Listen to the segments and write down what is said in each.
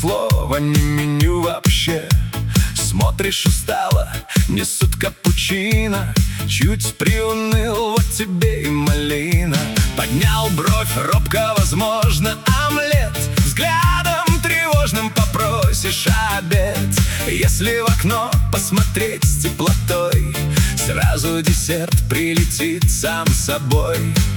слова, ни меню вообще. Смотришь устало, несут капучино. Чуть приуныл, вот тебе и малина. Поднял бровь робко, возможно, омлет. Взглядом тревожным попросишь обед. Если в окно посмотреть с теплотой, сразу десерт прилетит сам собой.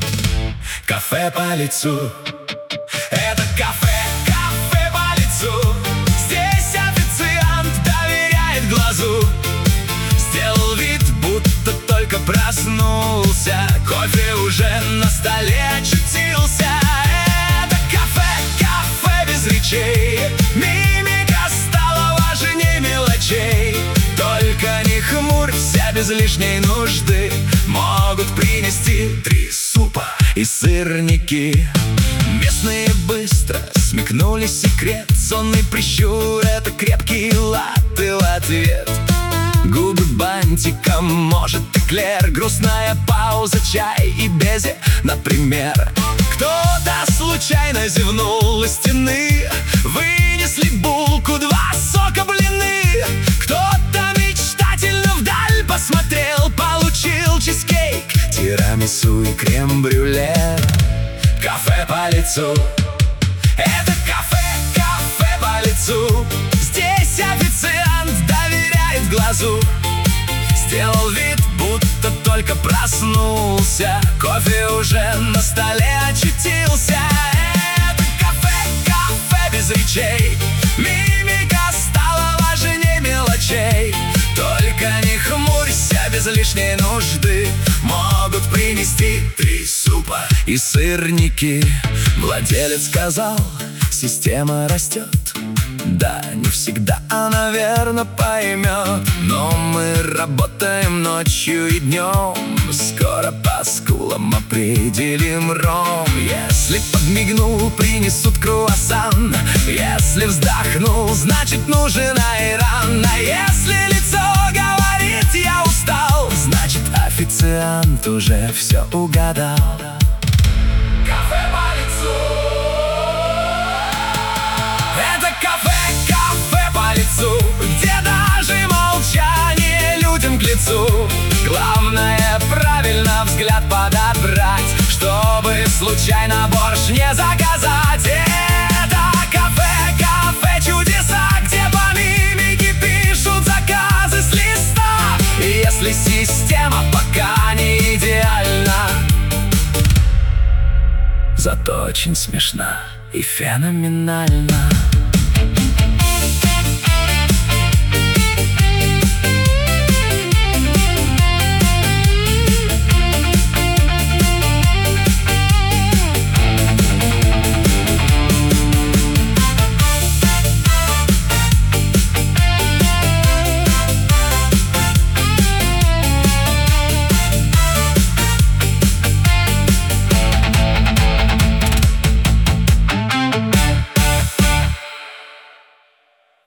Кафе по лицу. Это кафе, кафе по лицу. Здесь официант доверяет глазу. Сделал вид, будто только проснулся. Кофе уже на столе очутился. Это кафе, кафе без речей. Мимика стала важнее мелочей. Только не хмурься без лишней нужды. Могут принести 3 супа и сырники. Местные быстро смекнули секрет. Сонный прищур — это крепкий латте в ответ. Губы бантиком, может, эклер. Грустная пауза, чай и безе, например. Кто-то случайно зевнул из стены. Вынесли булку, 2 сока, блины. Кто-то мечтательно вдаль посмотрел. Получил чизкейк, тирамису и крем-брюле. Кафе по лицу. Это кафе, кафе по лицу. Здесь официант доверяет глазу. Сделал вид, будто только проснулся. Кофе уже на столе очутился. Это кафе, кафе без речей. Мимика стала важнее мелочей. Только не хмурься без лишней нужды. Могут принести 3 супа и сырники. Владелец сказал, система растет. Да, не всегда она верно поймет. Но мы работаем ночью и днем. Скоро по скулам определим ром. Если подмигнул, принесут круассан. Если вздохнул, значит нужен айран. А если лицо говорит «я устал», значит официант уже все угадал. Кафе по лицу. Это кафе, кафе по лицу, где даже молчание людям к лицу. Главное правильно взгляд подобрать, чтобы случайно борщ не заказать. Это кафе, кафе чудеса, где по мимике пишут заказы с листа. И если система пока не идеальна, зато очень смешна и феноменальна.